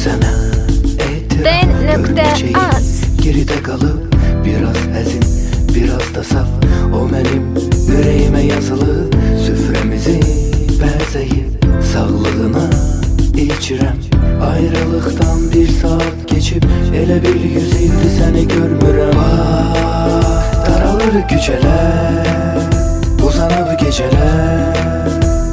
sənə etiraf D.Az Geride kalıp biraz həzin, biraz da saf. O mənim ürəyimə yazılı, süfrəmizi bəzəyib sağlığına içirəm. Ayrılıqdan bir saat geçip elə bir 100 ildir səni görmürəm. Daralır küçələr, uzanıb gecələr,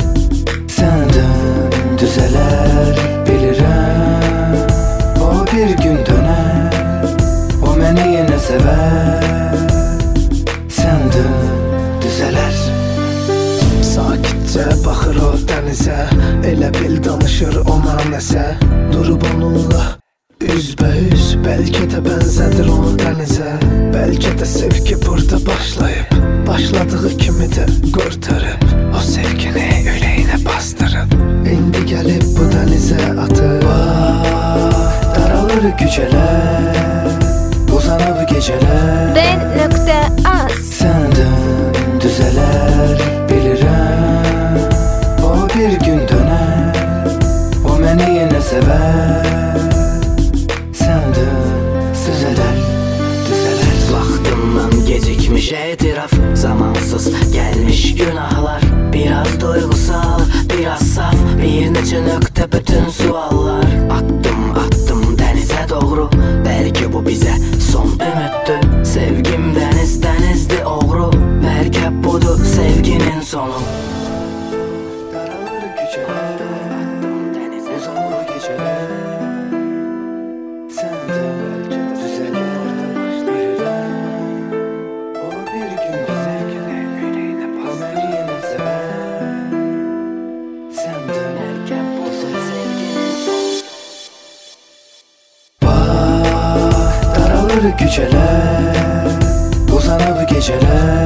səndən düzələr bilirəm. O bir gün dönər, o məni yenə sevər, səndən düzələr. Sakitcə baxır o dənizə, elə bil danışır ona nəsə. Durub onunla üzbəüz, bəlkə də bənzədir onu dənizə. Bəlkə də sevgi burada başlayıb, başladığı kimi də qurtarıb. O sevgini ürəyinə bastırıb, indi gəlib bu dənizə atıb. Daralır küçələr, uzanıb gecələr, D.Az səndən düzələr bilirəm. O bir gün dönər, o məni yenə sevər, səndən düzələr, düzələr. Vaxtından gecikmiş etiraf, zamansız gelmiş günahlar. Biraz duygusal, biraz saf, bir neçə nöqtə bütün suallar. Attım denize doğru, belki bu bize son ümüddü. Sevgim denizdi oğru, merkep budur sevginin sonu. Daralır küçələr, uzanır gecələr, səndən düzələr bilirəm. O bir gün sevgini ürəyinə məni yenə sevər, səndən Merkep budur sevginin sonu. Daralır küçələr, uzanıb gecələr,